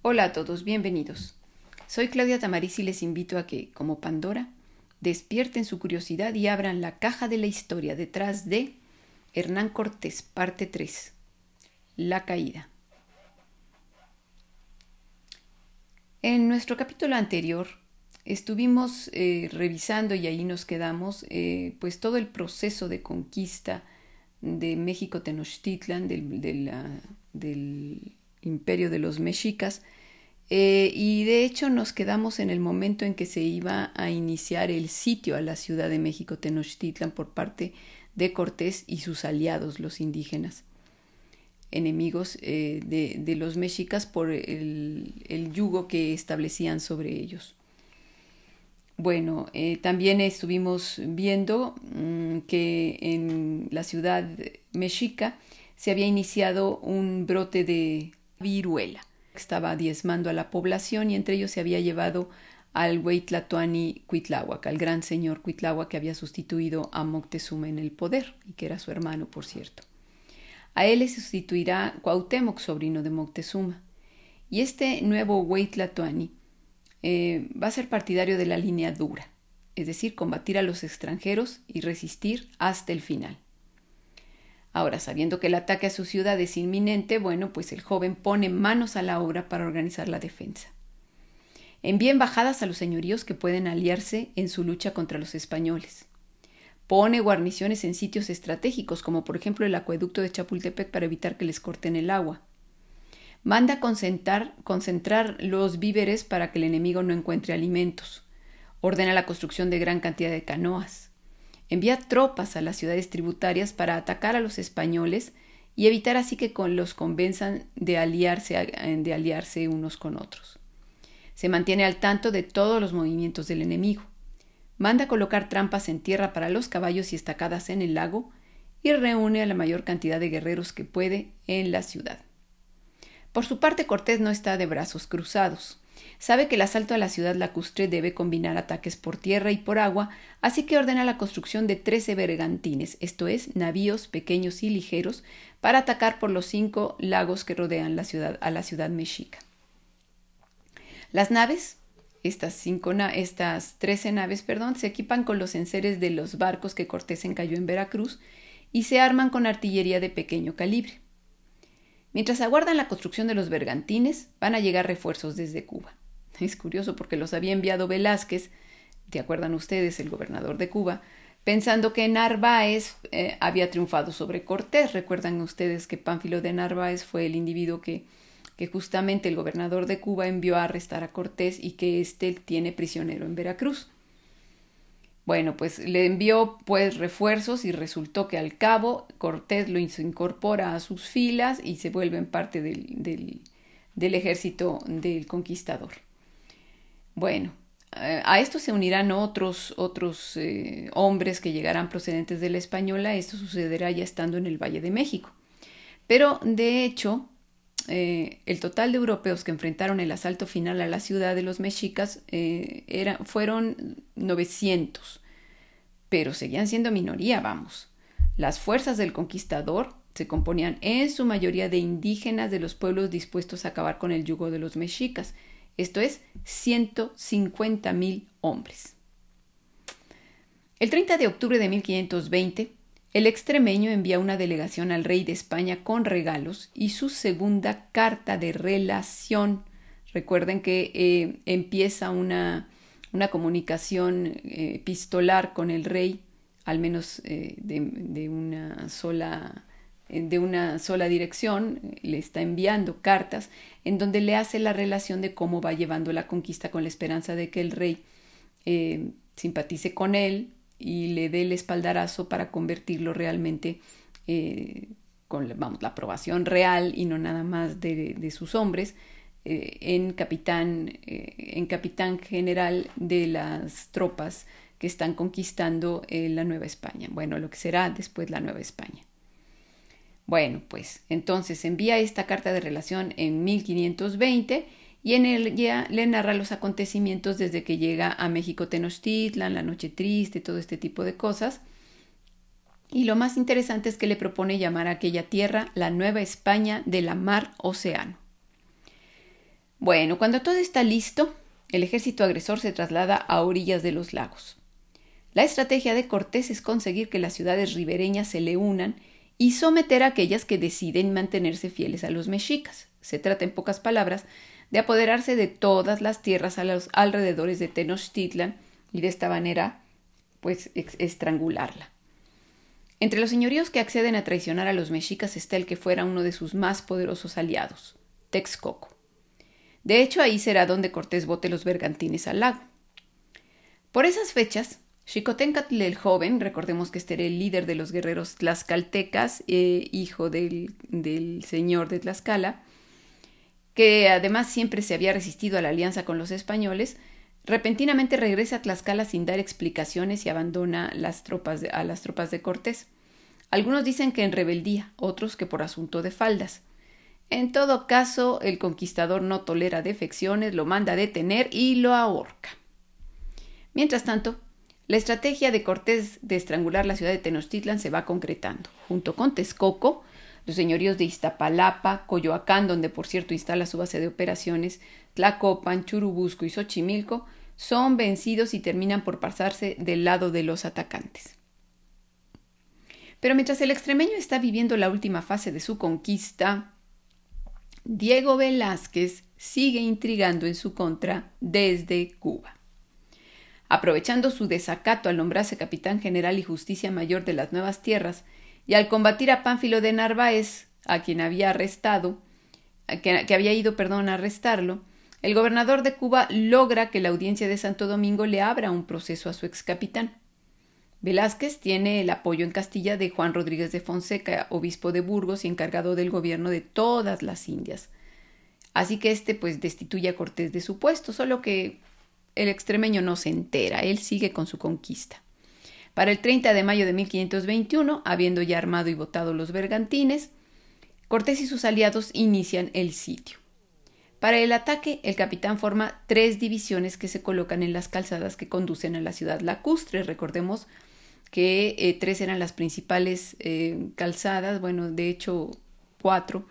Hola a todos, bienvenidos. Soy Claudia Tamariz y les invito a que, como Pandora, despierten su curiosidad y abran la caja de la historia detrás de Hernán Cortés, parte 3, La caída. En nuestro capítulo anterior estuvimos revisando, y ahí nos quedamos, pues todo el proceso de conquista de México Tenochtitlan, del imperio de los mexicas, y de hecho nos quedamos en el momento en que se iba a iniciar el sitio a la ciudad de México Tenochtitlan por parte de Cortés y sus aliados, los indígenas, enemigos de los mexicas por el yugo que establecían sobre ellos. Bueno, también estuvimos viendo que en la ciudad mexica se había iniciado un brote de viruela. Estaba diezmando a la población y entre ellos se había llevado al güey Tlatoani Cuitláhuac, al gran señor Cuitláhuac que había sustituido a Moctezuma en el poder y que era su hermano, por cierto. A él le sustituirá Cuauhtémoc, sobrino de Moctezuma. Y este nuevo güey Tlatoani va a ser partidario de la línea dura, es decir, combatir a los extranjeros y resistir hasta el final. Ahora, sabiendo que el ataque a su ciudad es inminente, bueno, pues el joven pone manos a la obra para organizar la defensa. Envía embajadas a los señoríos que pueden aliarse en su lucha contra los españoles. Pone guarniciones en sitios estratégicos, como por ejemplo el acueducto de Chapultepec para evitar que les corten el agua. Manda concentrar los víveres para que el enemigo no encuentre alimentos. Ordena la construcción de gran cantidad de canoas. Envía tropas a las ciudades tributarias para atacar a los españoles y evitar así que los convenzan de aliarse unos con otros. Se mantiene al tanto de todos los movimientos del enemigo. Manda colocar trampas en tierra para los caballos y estacadas en el lago y reúne a la mayor cantidad de guerreros que puede en la ciudad. Por su parte, Cortés no está de brazos cruzados. Sabe que el asalto a la ciudad lacustre debe combinar ataques por tierra y por agua, así que ordena la construcción de 13 bergantines, esto es, navíos pequeños y ligeros, para atacar por los 5 lagos que rodean a la ciudad mexica. Las naves, estas 13 naves, se equipan con los enseres de los barcos que Cortés encalló en Veracruz y se arman con artillería de pequeño calibre. Mientras aguardan la construcción de los bergantines, van a llegar refuerzos desde Cuba. Es curioso porque los había enviado Velázquez, ¿te acuerdan ustedes, el gobernador de Cuba?, pensando que Narváez había triunfado sobre Cortés. Recuerdan ustedes que Pánfilo de Narváez fue el individuo que justamente el gobernador de Cuba envió a arrestar a Cortés y que éste tiene prisionero en Veracruz. Bueno, pues le envió refuerzos y resultó que al cabo Cortés lo incorpora a sus filas y se vuelven parte del ejército del conquistador. Bueno, a esto se unirán otros hombres que llegarán procedentes de la Española. Esto sucederá ya estando en el Valle de México. Pero, de hecho, el total de europeos que enfrentaron el asalto final a la ciudad de los mexicas fueron 900, pero seguían siendo minoría, vamos. Las fuerzas del conquistador se componían en su mayoría de indígenas de los pueblos dispuestos a acabar con el yugo de los mexicas, esto es, 150,000 hombres. El 30 de octubre de 1520, el extremeño envía una delegación al rey de España con regalos y su segunda carta de relación. Recuerden que empieza una comunicación epistolar con el rey, al menos de una sola dirección. Le está enviando cartas en donde le hace la relación de cómo va llevando la conquista con la esperanza de que el rey simpatice con él y le dé el espaldarazo para convertirlo realmente con la aprobación real y no nada más de sus hombres en capitán general de las tropas que están conquistando la Nueva España. Bueno, lo que será después la Nueva España. Bueno, pues entonces envía esta carta de relación en 1520 y en ella le narra los acontecimientos desde que llega a México Tenochtitlan, la noche triste, todo este tipo de cosas. Y lo más interesante es que le propone llamar a aquella tierra la Nueva España de la Mar Océano. Bueno, cuando todo está listo, el ejército agresor se traslada a orillas de los lagos. La estrategia de Cortés es conseguir que las ciudades ribereñas se le unan y someter a aquellas que deciden mantenerse fieles a los mexicas. Se trata, en pocas palabras, de apoderarse de todas las tierras a los alrededores de Tenochtitlan y de esta manera, pues, estrangularla. Entre los señoríos que acceden a traicionar a los mexicas está el que fuera uno de sus más poderosos aliados, Texcoco. De hecho, ahí será donde Cortés bote los bergantines al lago. Por esas fechas, Xicoténcatl el joven, recordemos que este era el líder de los guerreros tlaxcaltecas, hijo del señor de Tlaxcala, que además siempre se había resistido a la alianza con los españoles, repentinamente regresa a Tlaxcala sin dar explicaciones y abandona a las tropas de Cortés. Algunos dicen que en rebeldía, otros que por asunto de faldas. En todo caso, el conquistador no tolera defecciones, lo manda a detener y lo ahorca. Mientras tanto, la estrategia de Cortés de estrangular la ciudad de Tenochtitlan se va concretando. Junto con Texcoco, los señoríos de Iztapalapa, Coyoacán, donde por cierto instala su base de operaciones, Tlacopan, Churubusco y Xochimilco, son vencidos y terminan por pasarse del lado de los atacantes. Pero mientras el extremeño está viviendo la última fase de su conquista, Diego Velázquez sigue intrigando en su contra desde Cuba. Aprovechando su desacato al nombrarse capitán general y justicia mayor de las Nuevas Tierras y al combatir a Pánfilo de Narváez, a quien había arrestado, que había ido a arrestarlo, el gobernador de Cuba logra que la audiencia de Santo Domingo le abra un proceso a su excapitán. Velázquez tiene el apoyo en Castilla de Juan Rodríguez de Fonseca, obispo de Burgos y encargado del gobierno de todas las Indias. Así que pues destituye a Cortés de su puesto, solo que el extremeño no se entera, él sigue con su conquista. Para el 30 de mayo de 1521, habiendo ya armado y botado los bergantines, Cortés y sus aliados inician el sitio. Para el ataque, el capitán forma 3 divisiones que se colocan en las calzadas que conducen a la ciudad lacustre. Recordemos que 3 eran las principales calzadas, bueno, de hecho 4,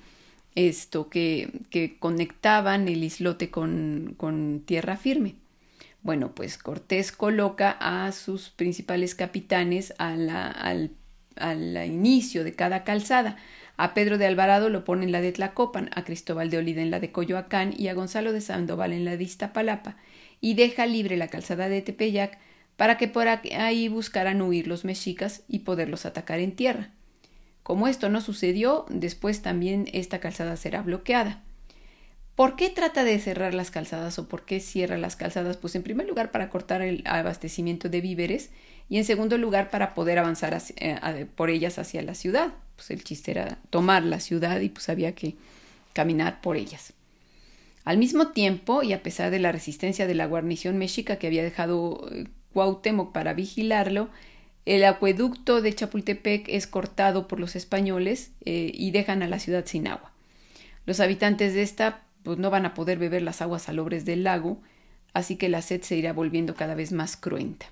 que conectaban el islote con tierra firme. Bueno, pues Cortés coloca a sus principales capitanes al inicio de cada calzada. A Pedro de Alvarado lo pone en la de Tlacopan, a Cristóbal de Olida en la de Coyoacán y a Gonzalo de Sandoval en la de Iztapalapa, y deja libre la calzada de Tepeyac para que por ahí buscaran huir los mexicas y poderlos atacar en tierra. Como esto no sucedió, después también esta calzada será bloqueada. ¿Por qué trata de cerrar las calzadas o por qué cierra las calzadas? Pues en primer lugar para cortar el abastecimiento de víveres y en segundo lugar para poder avanzar por ellas hacia la ciudad. Pues el chiste era tomar la ciudad y pues había que caminar por ellas. Al mismo tiempo, y a pesar de la resistencia de la guarnición mexica que había dejado Cuauhtémoc para vigilarlo, el acueducto de Chapultepec es cortado por los españoles y dejan a la ciudad sin agua. Los habitantes de esta pues no van a poder beber las aguas salobres del lago, así que la sed se irá volviendo cada vez más cruenta.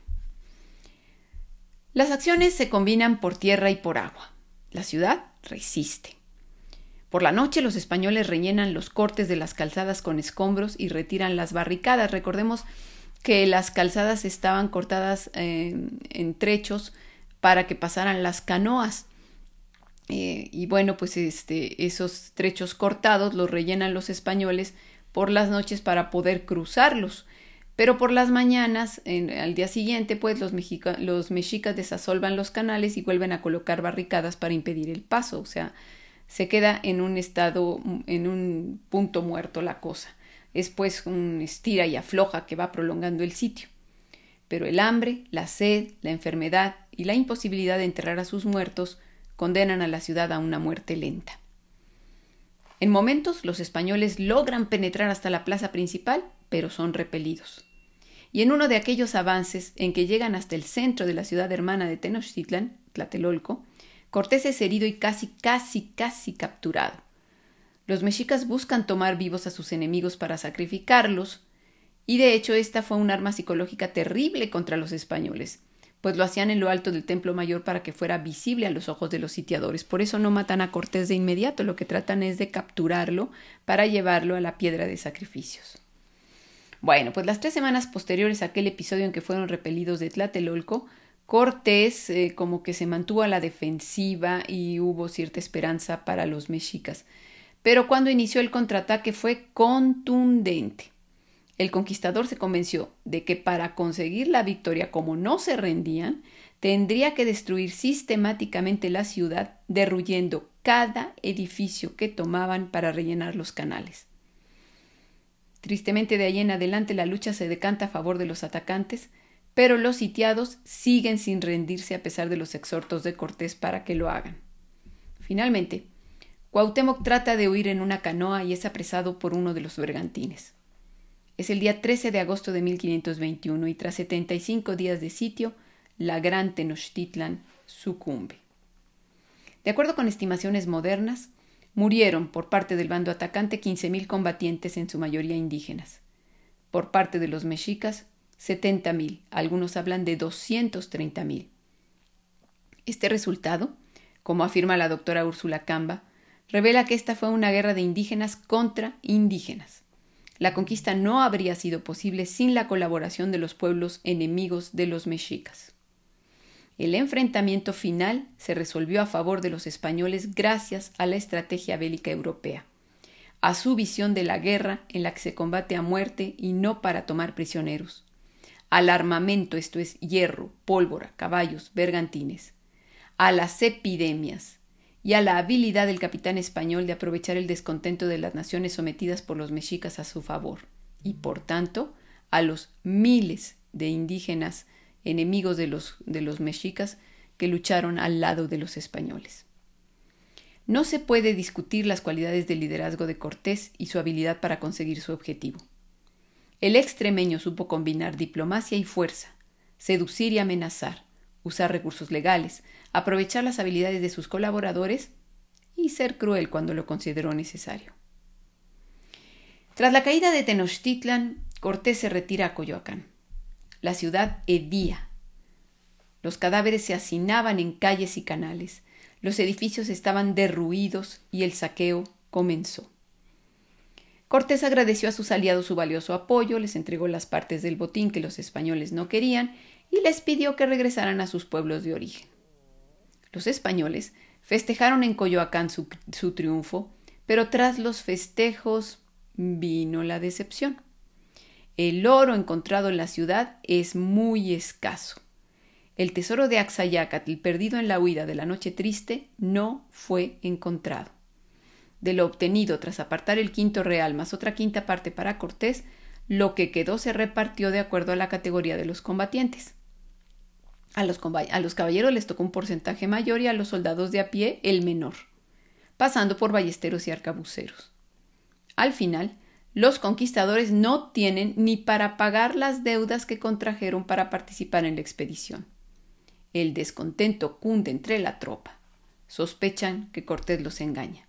Las acciones se combinan por tierra y por agua. La ciudad resiste. Por la noche los españoles rellenan los cortes de las calzadas con escombros y retiran las barricadas. Recordemos que las calzadas estaban cortadas en trechos para que pasaran las canoas. Y bueno, pues esos trechos cortados los rellenan los españoles por las noches para poder cruzarlos. Pero por las mañanas, al día siguiente, pues los mexicas desasolvan los canales y vuelven a colocar barricadas para impedir el paso. O sea, se queda en un punto muerto la cosa. Es pues un estira y afloja que va prolongando el sitio. Pero el hambre, la sed, la enfermedad y la imposibilidad de enterrar a sus muertos condenan a la ciudad a una muerte lenta. En momentos, los españoles logran penetrar hasta la plaza principal, pero son repelidos. Y en uno de aquellos avances en que llegan hasta el centro de la ciudad hermana de Tenochtitlan, Tlatelolco, Cortés es herido y casi capturado. Los mexicas buscan tomar vivos a sus enemigos para sacrificarlos, y de hecho esta fue un arma psicológica terrible contra los españoles, pues lo hacían en lo alto del templo mayor para que fuera visible a los ojos de los sitiadores. Por eso no matan a Cortés de inmediato, lo que tratan es de capturarlo para llevarlo a la piedra de sacrificios. Bueno, pues las 3 semanas posteriores a aquel episodio en que fueron repelidos de Tlatelolco, Cortés como que se mantuvo a la defensiva y hubo cierta esperanza para los mexicas. Pero cuando inició el contraataque fue contundente. El conquistador se convenció de que para conseguir la victoria, como no se rendían, tendría que destruir sistemáticamente la ciudad, derruyendo cada edificio que tomaban para rellenar los canales. Tristemente, de ahí en adelante la lucha se decanta a favor de los atacantes, pero los sitiados siguen sin rendirse a pesar de los exhortos de Cortés para que lo hagan. Finalmente, Cuauhtémoc trata de huir en una canoa y es apresado por uno de los bergantines. Es el día 13 de agosto de 1521 y tras 75 días de sitio, la gran Tenochtitlan sucumbe. De acuerdo con estimaciones modernas, murieron por parte del bando atacante 15,000 combatientes, en su mayoría indígenas. Por parte de los mexicas, 70,000, algunos hablan de 230,000. Este resultado, como afirma la doctora Úrsula Camba, revela que esta fue una guerra de indígenas contra indígenas. La conquista no habría sido posible sin la colaboración de los pueblos enemigos de los mexicas. El enfrentamiento final se resolvió a favor de los españoles gracias a la estrategia bélica europea, a su visión de la guerra en la que se combate a muerte y no para tomar prisioneros, al armamento, esto es hierro, pólvora, caballos, bergantines, a las epidemias y a la habilidad del capitán español de aprovechar el descontento de las naciones sometidas por los mexicas a su favor, y por tanto a los miles de indígenas enemigos de los mexicas que lucharon al lado de los españoles. No se puede discutir las cualidades de liderazgo de Cortés y su habilidad para conseguir su objetivo. El extremeño supo combinar diplomacia y fuerza, seducir y amenazar, usar recursos legales, aprovechar las habilidades de sus colaboradores y ser cruel cuando lo consideró necesario. Tras la caída de Tenochtitlan, Cortés se retira a Coyoacán. La ciudad hedía. Los cadáveres se hacinaban en calles y canales. Los edificios estaban derruidos y el saqueo comenzó. Cortés agradeció a sus aliados su valioso apoyo, les entregó las partes del botín que los españoles no querían y les pidió que regresaran a sus pueblos de origen. Los españoles festejaron en Coyoacán su triunfo, pero tras los festejos vino la decepción. El oro encontrado en la ciudad es muy escaso. El tesoro de Axayácatl, perdido en la huida de la Noche Triste, no fue encontrado. De lo obtenido tras apartar el quinto real más otra quinta parte para Cortés, lo que quedó se repartió de acuerdo a la categoría de los combatientes. A los caballeros les tocó un porcentaje mayor y a los soldados de a pie el menor, pasando por ballesteros y arcabuceros. Al final, los conquistadores no tienen ni para pagar las deudas que contrajeron para participar en la expedición. El descontento cunde entre la tropa. Sospechan que Cortés los engaña.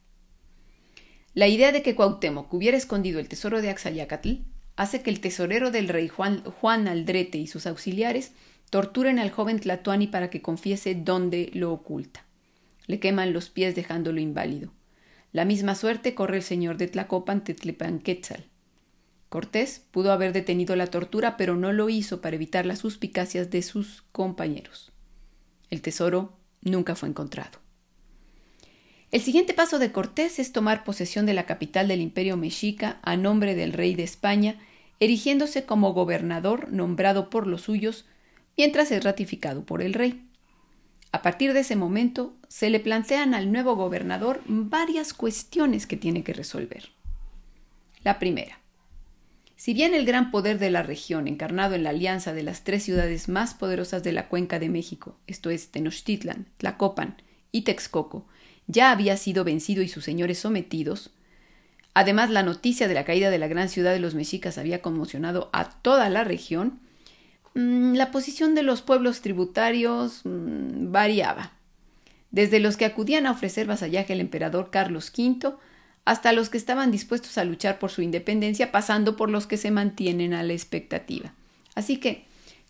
La idea de que Cuauhtémoc hubiera escondido el tesoro de Axayácatl hace que el tesorero del rey Juan Aldrete y sus auxiliares torturen al joven Tlatoani para que confiese dónde lo oculta. Le queman los pies dejándolo inválido. La misma suerte corre el señor de Tlacopan, Tetlepanquetzal. Cortés pudo haber detenido la tortura, pero no lo hizo para evitar las suspicacias de sus compañeros. El tesoro nunca fue encontrado. El siguiente paso de Cortés es tomar posesión de la capital del Imperio Mexica a nombre del rey de España, erigiéndose como gobernador nombrado por los suyos, mientras es ratificado por el rey. A partir de ese momento, se le plantean al nuevo gobernador varias cuestiones que tiene que resolver. La primera. Si bien el gran poder de la región, encarnado en la alianza de las 3 ciudades más poderosas de la cuenca de México, esto es Tenochtitlan, Tlacopan y Texcoco, ya había sido vencido y sus señores sometidos, además la noticia de la caída de la gran ciudad de los mexicas había conmocionado a toda la región, la posición de los pueblos tributarios variaba, desde los que acudían a ofrecer vasallaje al emperador Carlos V hasta los que estaban dispuestos a luchar por su independencia, pasando por los que se mantienen a la expectativa. Así que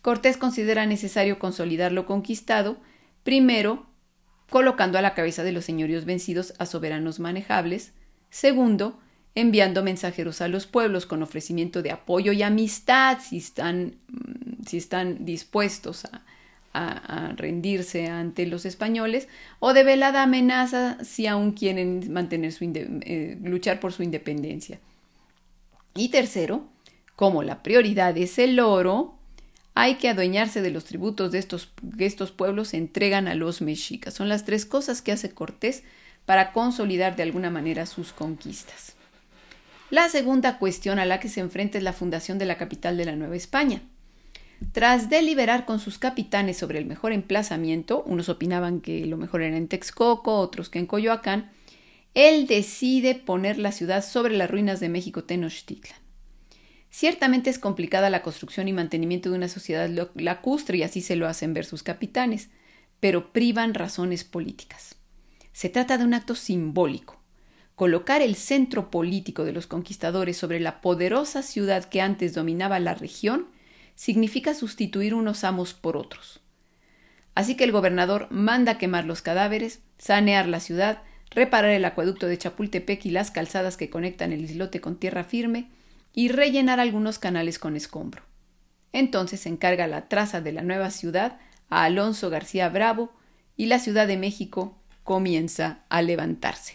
Cortés considera necesario consolidar lo conquistado, primero, colocando a la cabeza de los señoríos vencidos a soberanos manejables, segundo, enviando mensajeros a los pueblos con ofrecimiento de apoyo y amistad si están dispuestos a rendirse ante los españoles, o de velada amenaza si aún quieren mantener luchar por su independencia. Y tercero, como la prioridad es el oro, hay que adueñarse de los tributos que estos pueblos se entregan a los mexicas. Son las tres cosas que hace Cortés para consolidar de alguna manera sus conquistas. La segunda cuestión a la que se enfrenta es la fundación de la capital de la Nueva España. Tras deliberar con sus capitanes sobre el mejor emplazamiento, unos opinaban que lo mejor era en Texcoco, otros que en Coyoacán, él decide poner la ciudad sobre las ruinas de México Tenochtitlan. Ciertamente es complicada la construcción y mantenimiento de una sociedad lacustre, y así se lo hacen ver sus capitanes, pero privan razones políticas. Se trata de un acto simbólico. Colocar el centro político de los conquistadores sobre la poderosa ciudad que antes dominaba la región significa sustituir unos amos por otros. Así que el gobernador manda quemar los cadáveres, sanear la ciudad, reparar el acueducto de Chapultepec y las calzadas que conectan el islote con tierra firme, y rellenar algunos canales con escombro. Entonces encarga la traza de la nueva ciudad a Alonso García Bravo y la Ciudad de México comienza a levantarse.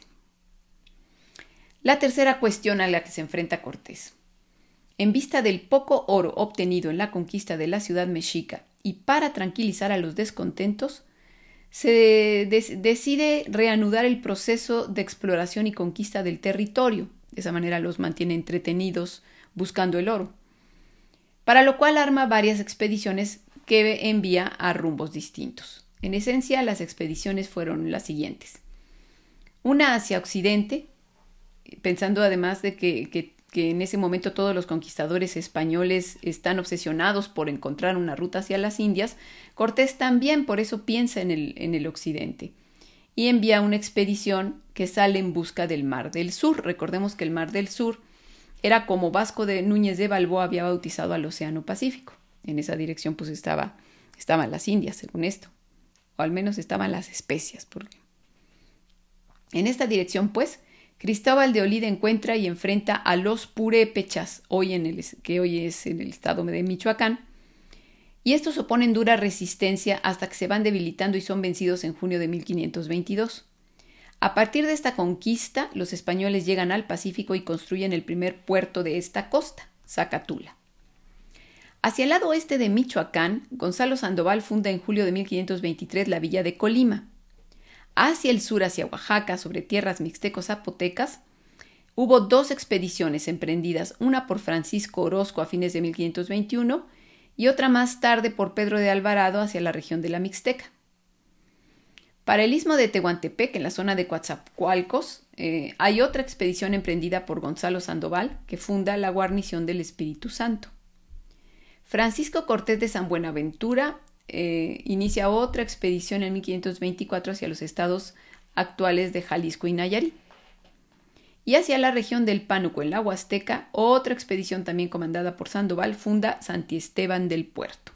La tercera cuestión a la que se enfrenta Cortés. En vista del poco oro obtenido en la conquista de la ciudad mexica y para tranquilizar a los descontentos, se decide reanudar el proceso de exploración y conquista del territorio. De esa manera los mantiene entretenidos buscando el oro, para lo cual arma varias expediciones que envía a rumbos distintos. En esencia, las expediciones fueron las siguientes. Una hacia Occidente, pensando además de que en ese momento todos los conquistadores españoles están obsesionados por encontrar una ruta hacia las Indias, Cortés también por eso piensa en el Occidente y envía una expedición que sale en busca del Mar del Sur. Recordemos que el Mar del Sur era como Vasco de Núñez de Balboa había bautizado al Océano Pacífico. En esa dirección pues estaban las Indias, según esto, o al menos estaban las especias. Porque en esta dirección pues Cristóbal de Olid encuentra y enfrenta a los purépechas, que hoy es en el estado de Michoacán, y estos oponen dura resistencia hasta que se van debilitando y son vencidos en junio de 1522. A partir de esta conquista, los españoles llegan al Pacífico y construyen el primer puerto de esta costa, Zacatula. Hacia el lado oeste de Michoacán, Gonzalo Sandoval funda en julio de 1523 la villa de Colima. Hacia el sur, hacia Oaxaca, sobre tierras mixtecos-zapotecas, hubo dos expediciones emprendidas, una por Francisco Orozco a fines de 1521 y otra más tarde por Pedro de Alvarado hacia la región de la Mixteca. Para el istmo de Tehuantepec, en la zona de Coatzacoalcos, hay otra expedición emprendida por Gonzalo Sandoval, que funda la guarnición del Espíritu Santo. Francisco Cortés de San Buenaventura inicia otra expedición en 1524 hacia los estados actuales de Jalisco y Nayarit. Y hacia la región del Pánuco, en la Huasteca, otra expedición también comandada por Sandoval funda Santiesteban del Puerto.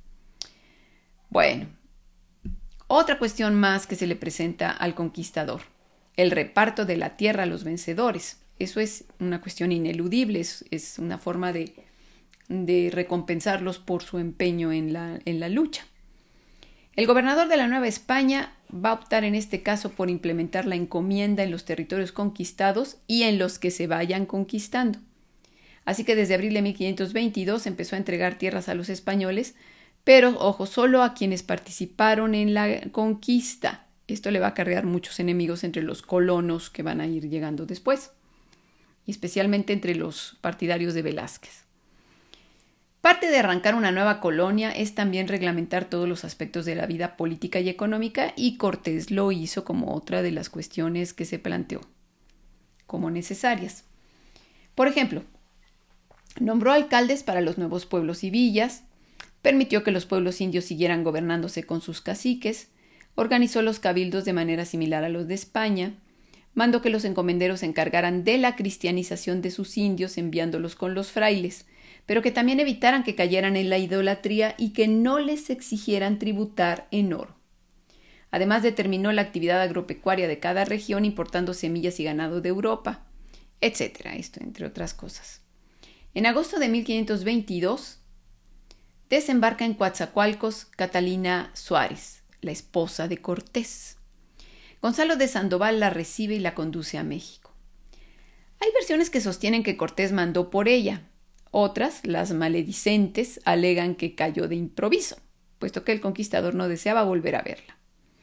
Bueno, otra cuestión más que se le presenta al conquistador, el reparto de la tierra a los vencedores. Eso es una cuestión ineludible, es una forma de recompensarlos por su empeño en la lucha. El gobernador de la Nueva España va a optar en este caso por implementar la encomienda en los territorios conquistados y en los que se vayan conquistando. Así que desde abril de 1522 empezó a entregar tierras a los españoles, pero, ojo, solo a quienes participaron en la conquista. Esto le va a acarrear muchos enemigos entre los colonos que van a ir llegando después, y especialmente entre los partidarios de Velázquez. Parte de arrancar una nueva colonia es también reglamentar todos los aspectos de la vida política y económica, y Cortés lo hizo como otra de las cuestiones que se planteó como necesarias. Por ejemplo, nombró alcaldes para los nuevos pueblos y villas, permitió que los pueblos indios siguieran gobernándose con sus caciques, organizó los cabildos de manera similar a los de España, mandó que los encomenderos se encargaran de la cristianización de sus indios enviándolos con los frailes, pero que también evitaran que cayeran en la idolatría y que no les exigieran tributar en oro. Además, determinó la actividad agropecuaria de cada región importando semillas y ganado de Europa, etcétera, esto entre otras cosas. En agosto de 1522 desembarca en Coatzacoalcos Catalina Suárez, la esposa de Cortés. Gonzalo de Sandoval la recibe y la conduce a México. Hay versiones que sostienen que Cortés mandó por ella. Otras, las maledicentes, alegan que cayó de improviso, puesto que el conquistador no deseaba volver a verla.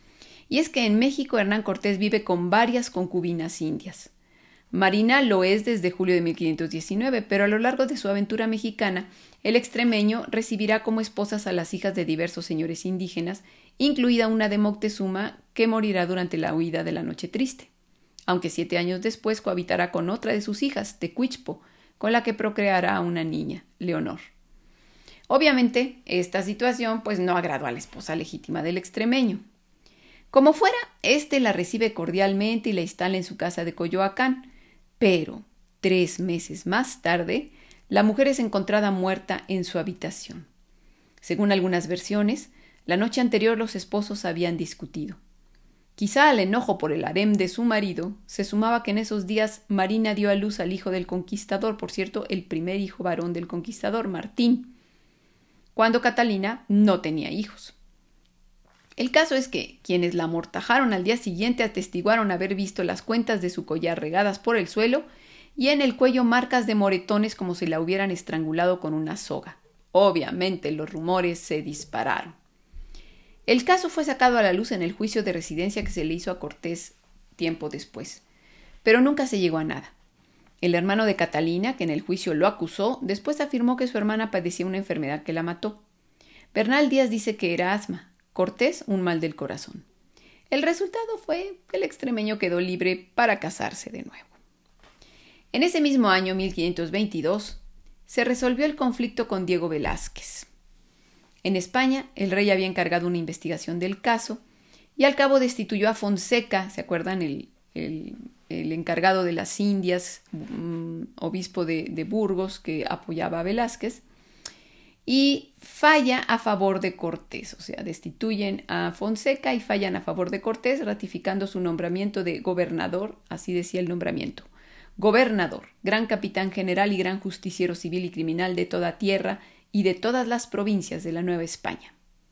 Y es que en México Hernán Cortés vive con varias concubinas indias. Marina lo es desde julio de 1519, pero a lo largo de su aventura mexicana, el extremeño recibirá como esposas a las hijas de diversos señores indígenas, incluida una de Moctezuma que morirá durante la huida de la Noche Triste, aunque 7 años después cohabitará con otra de sus hijas, Tecuichpo, con la que procreará una niña, Leonor. Obviamente, esta situación no agradó a la esposa legítima del extremeño. Como fuera, éste la recibe cordialmente y la instala en su casa de Coyoacán, pero 3 meses más tarde, la mujer es encontrada muerta en su habitación. Según algunas versiones, la noche anterior los esposos habían discutido. Quizá al enojo por el harem de su marido, se sumaba que en esos días Marina dio a luz al hijo del conquistador, por cierto, el primer hijo varón del conquistador, Martín, cuando Catalina no tenía hijos. El caso es que quienes la amortajaron al día siguiente atestiguaron haber visto las cuentas de su collar regadas por el suelo y en el cuello marcas de moretones como si la hubieran estrangulado con una soga. Obviamente los rumores se dispararon. El caso fue sacado a la luz en el juicio de residencia que se le hizo a Cortés tiempo después, pero nunca se llegó a nada. El hermano de Catalina, que en el juicio lo acusó, después afirmó que su hermana padecía una enfermedad que la mató. Bernal Díaz dice que era asma. Cortés, un mal del corazón. El resultado fue que el extremeño quedó libre para casarse de nuevo. En ese mismo año, 1522, se resolvió el conflicto con Diego Velázquez. En España, el rey había encargado una investigación del caso y al cabo destituyó a Fonseca, ¿se acuerdan? El encargado de las Indias, obispo de Burgos, que apoyaba a Velázquez, y falla a favor de Cortés, o sea, destituyen a Fonseca y fallan a favor de Cortés, ratificando su nombramiento de gobernador, así decía el nombramiento. Gobernador, gran capitán general y gran justiciero civil y criminal de toda tierra y de todas las provincias de la Nueva España.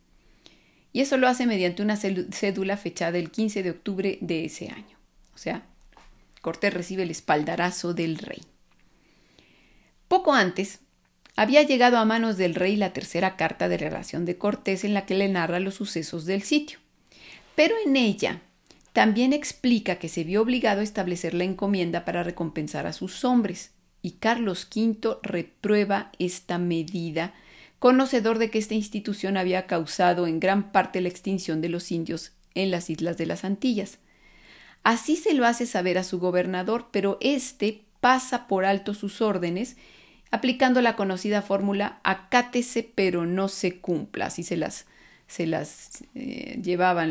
Y eso lo hace mediante una cédula fechada el 15 de octubre de ese año. O sea, Cortés recibe el espaldarazo del rey. Poco antes, había llegado a manos del rey la tercera carta de relación de Cortés en la que le narra los sucesos del sitio. Pero en ella también explica que se vio obligado a establecer la encomienda para recompensar a sus hombres, y Carlos V reprueba esta medida, conocedor de que esta institución había causado en gran parte la extinción de los indios en las islas de las Antillas. Así se lo hace saber a su gobernador, pero éste pasa por alto sus órdenes, aplicando la conocida fórmula acátese pero no se cumpla. Así se las llevaban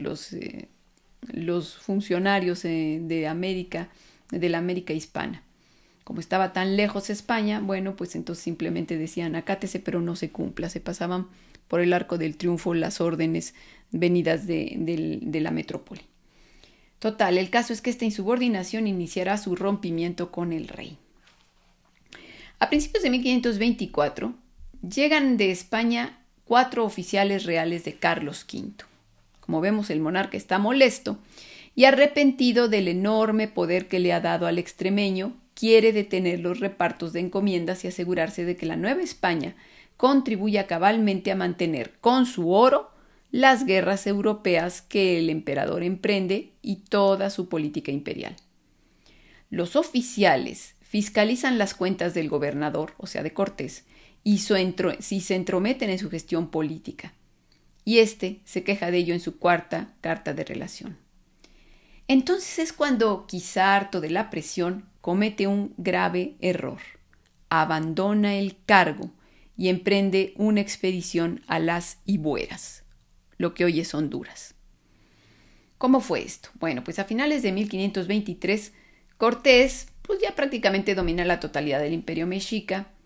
los funcionarios de América, de la América hispana. Como estaba tan lejos España, pues entonces simplemente decían acátese pero no se cumpla. Se pasaban por el arco del triunfo las órdenes venidas de la metrópoli. Total, el caso es que esta insubordinación iniciará su rompimiento con el rey. A principios de 1524 llegan de España 4 oficiales reales de Carlos V. Como vemos, el monarca está molesto y arrepentido del enorme poder que le ha dado al extremeño, quiere detener los repartos de encomiendas y asegurarse de que la Nueva España contribuya cabalmente a mantener con su oro las guerras europeas que el emperador emprende y toda su política imperial. Los oficiales fiscalizan las cuentas del gobernador, o sea, de Cortés, y si se entrometen en su gestión política. Y éste se queja de ello en su 4ª carta de relación. Entonces es cuando, quizá harto de la presión, comete un grave error. Abandona el cargo y emprende una expedición a las Ibueras, lo que hoy es Honduras. ¿Cómo fue esto? Pues a finales de 1523, Cortés ya prácticamente domina la totalidad del imperio mexica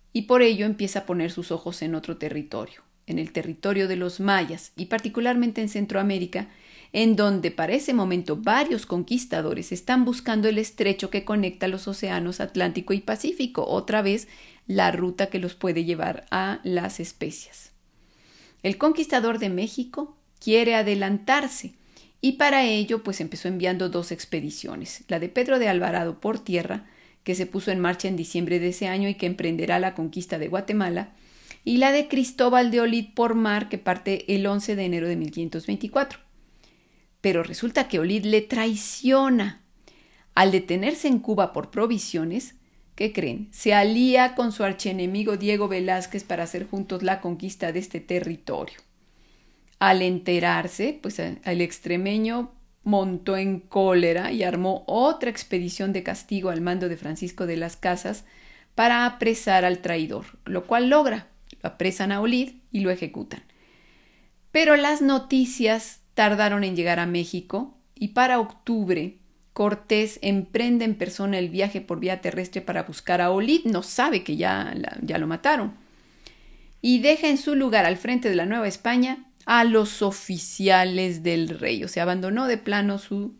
y por ello empieza a poner sus ojos en otro territorio, en el territorio de los mayas y particularmente en Centroamérica, en donde para ese momento varios conquistadores están buscando el estrecho que conecta los océanos Atlántico y Pacífico, otra vez la ruta que los puede llevar a las especias. El conquistador de México quiere adelantarse y para ello pues empezó enviando 2 expediciones, la de Pedro de Alvarado por tierra, que se puso en marcha en diciembre de ese año y que emprenderá la conquista de Guatemala, y la de Cristóbal de Olid por mar, que parte el 11 de enero de 1524. Pero resulta que Olid le traiciona. Al detenerse en Cuba por provisiones, ¿qué creen? Se alía con su archienemigo Diego Velázquez para hacer juntos la conquista de este territorio. Al enterarse, pues el extremeño montó en cólera y armó otra expedición de castigo al mando de Francisco de las Casas para apresar al traidor, lo cual logra. Lo apresan a Olid y lo ejecutan. Pero las noticias tardaron en llegar a México y para octubre Cortés emprende en persona el viaje por vía terrestre para buscar a Olid. No sabe que ya lo mataron. Y deja en su lugar al frente de la Nueva España a los oficiales del rey. O sea, abandonó de plano su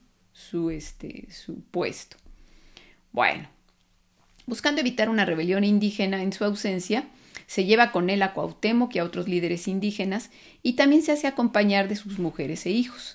puesto. Bueno, buscando evitar una rebelión indígena en su ausencia, se lleva con él a Cuauhtémoc y a otros líderes indígenas y también se hace acompañar de sus mujeres e hijos.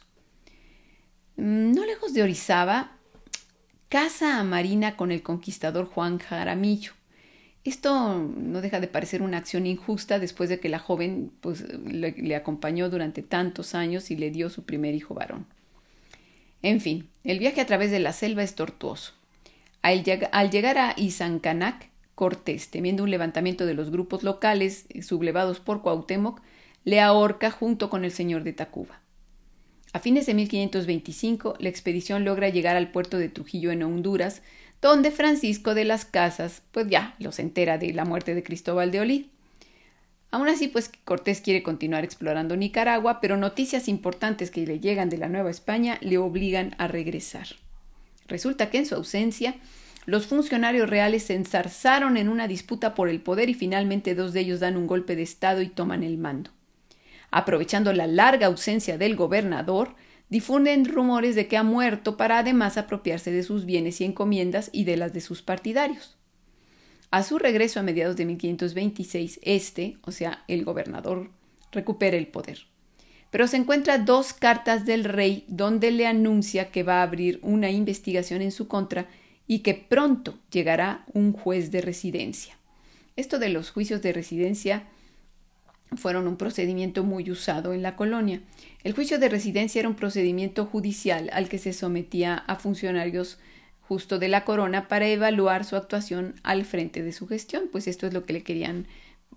No lejos de Orizaba, casa a Marina con el conquistador Juan Jaramillo. Esto no deja de parecer una acción injusta después de que la joven pues, le acompañó durante tantos años y le dio su primer hijo varón. En fin, el viaje a través de la selva es tortuoso. Al llegar a Izancanac, Cortés, temiendo un levantamiento de los grupos locales sublevados por Cuauhtémoc, le ahorca junto con el señor de Tacuba. A fines de 1525, la expedición logra llegar al puerto de Trujillo en Honduras, donde Francisco de las Casas, pues ya, los entera de la muerte de Cristóbal de Olid. Aún así, pues Cortés quiere continuar explorando Nicaragua, pero noticias importantes que le llegan de la Nueva España le obligan a regresar. Resulta que en su ausencia, los funcionarios reales se enzarzaron en una disputa por el poder y finalmente 2 de ellos dan un golpe de estado y toman el mando. Aprovechando la larga ausencia del gobernador, difunden rumores de que ha muerto para además apropiarse de sus bienes y encomiendas y de las de sus partidarios. A su regreso a mediados de 1526, o sea, el gobernador, recupera el poder. Pero se encuentra 2 cartas del rey donde le anuncia que va a abrir una investigación en su contra y que pronto llegará un juez de residencia. Esto de los juicios de residencia fueron un procedimiento muy usado en la colonia. El juicio de residencia era un procedimiento judicial al que se sometía a funcionarios justo de la corona para evaluar su actuación al frente de su gestión, pues esto es lo que le querían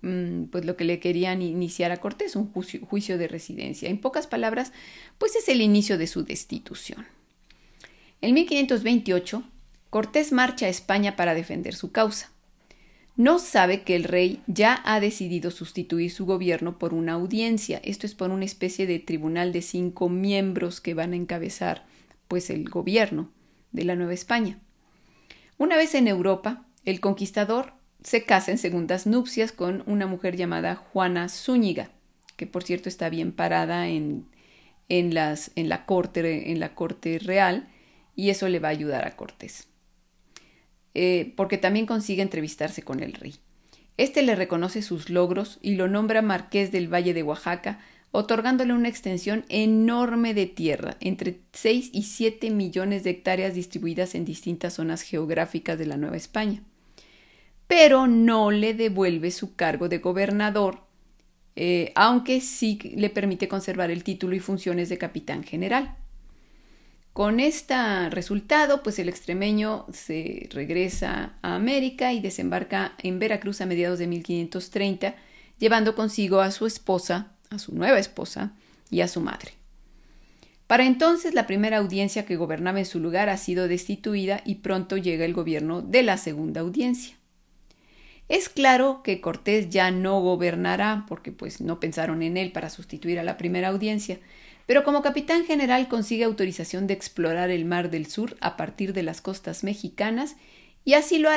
iniciar a Cortés, un juicio de residencia. En pocas palabras, pues es el inicio de su destitución. En 1528, Cortés marcha a España para defender su causa. No sabe que el rey ya ha decidido sustituir su gobierno por una audiencia. Esto es por una especie de tribunal de 5 miembros que van a encabezar pues el gobierno de la Nueva España. Una vez en Europa, el conquistador se casa en segundas nupcias con una mujer llamada Juana Zúñiga, que por cierto está bien parada en la corte real, y eso le va a ayudar a Cortés. Porque también consigue entrevistarse con el rey. Este le reconoce sus logros y lo nombra marqués del Valle de Oaxaca, otorgándole una extensión enorme de tierra, entre 6 y 7 millones de hectáreas distribuidas en distintas zonas geográficas de la Nueva España. Pero no le devuelve su cargo de gobernador, aunque sí le permite conservar el título y funciones de capitán general. Con este resultado, pues el extremeño se regresa a América y desembarca en Veracruz a mediados de 1530, llevando consigo a su esposa, a su nueva esposa y a su madre. Para entonces, la primera audiencia que gobernaba en su lugar ha sido destituida y pronto llega el gobierno de la segunda audiencia. Es claro que Cortés ya no gobernará, porque pues no pensaron en él para sustituir a la primera audiencia, pero como capitán general consigue autorización de explorar el Mar del Sur a partir de las costas mexicanas y así lo hará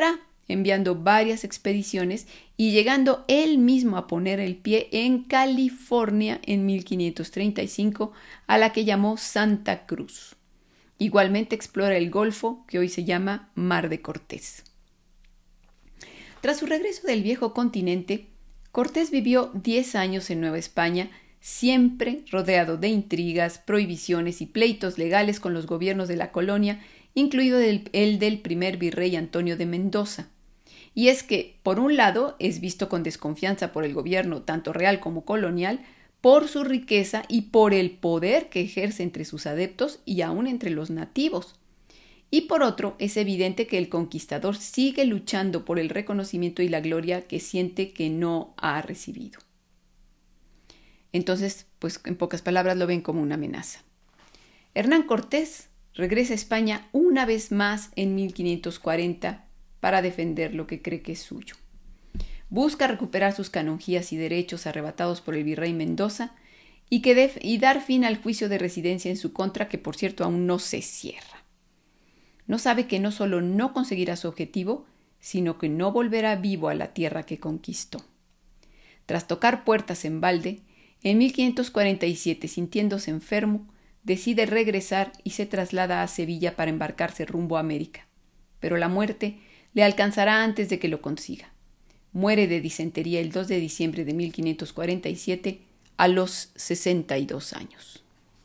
enviando varias expediciones y llegando él mismo a poner el pie en California en 1535, a la que llamó Santa Cruz. Igualmente explora el Golfo, que hoy se llama Mar de Cortés. Tras su regreso del viejo continente, Cortés vivió 10 años en Nueva España, siempre rodeado de intrigas, prohibiciones y pleitos legales con los gobiernos de la colonia, incluido el del primer virrey Antonio de Mendoza. Y es que, por un lado, es visto con desconfianza por el gobierno, tanto real como colonial, por su riqueza y por el poder que ejerce entre sus adeptos y aún entre los nativos. Y por otro, es evidente que el conquistador sigue luchando por el reconocimiento y la gloria que siente que no ha recibido. Entonces, pues en pocas palabras lo ven como una amenaza. Hernán Cortés regresa a España una vez más en 1540 para defender lo que cree que es suyo. Busca recuperar sus canonjías y derechos arrebatados por el virrey Mendoza y dar fin al juicio de residencia en su contra, que por cierto aún no se cierra. No sabe que no solo no conseguirá su objetivo, sino que no volverá vivo a la tierra que conquistó. Tras tocar puertas en balde, en 1547, sintiéndose enfermo, decide regresar y se traslada a Sevilla para embarcarse rumbo a América. Pero la muerte le alcanzará antes de que lo consiga. Muere de disentería el 2 de diciembre de 1547 a los 62 años.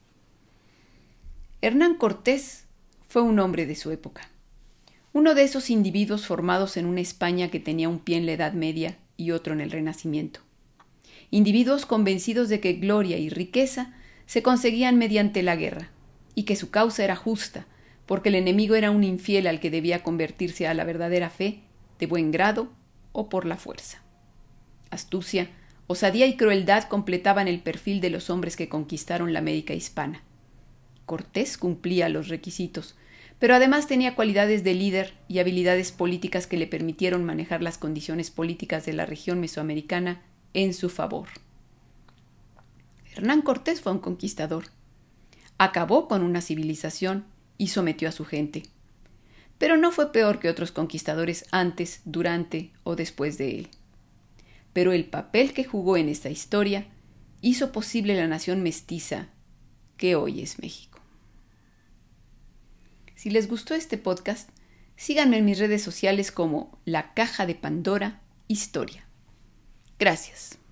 Hernán Cortés fue un hombre de su época. Uno de esos individuos formados en una España que tenía un pie en la Edad Media y otro en el Renacimiento. Individuos convencidos de que gloria y riqueza se conseguían mediante la guerra, y que su causa era justa, porque el enemigo era un infiel al que debía convertirse a la verdadera fe, de buen grado o por la fuerza. Astucia, osadía y crueldad completaban el perfil de los hombres que conquistaron la América hispana. Cortés cumplía los requisitos, pero además tenía cualidades de líder y habilidades políticas que le permitieron manejar las condiciones políticas de la región mesoamericana en su favor. Hernán Cortés fue un conquistador. Acabó con una civilización y sometió a su gente. Pero no fue peor que otros conquistadores antes, durante o después de él. Pero el papel que jugó en esta historia hizo posible la nación mestiza que hoy es México. Si les gustó este podcast, síganme en mis redes sociales como La Caja de Pandora Historia. Gracias.